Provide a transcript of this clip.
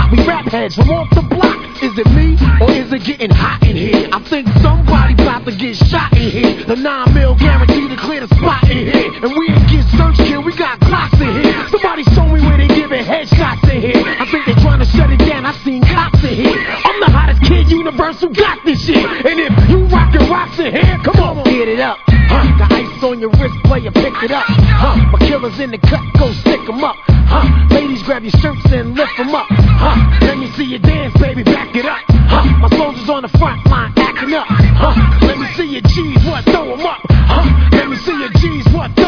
We rap heads from off the block. Is it me or is it getting hot in here? I think somebody about to get shot in here. The 9 mil guaranteed to clear the spot in here. And we ain't get searched here, we got Glocks in here. Somebody show me where they giving headshots in here. I think they trying to shut it down, I seen cops in here. I'm the hottest kid, Universal got this shit. And if you rockin' rocks in here, come on, get it up. Got ice on your wrist, player, pick it up. My killers in the cut, go stick 'em up. Ladies, grab your shirts and lift 'em up. Let me see you dance, baby, back it up. My soldiers on the front line acting up. Let me see your G's, what, throw 'em up. Let me see your G's, what, throw 'em up.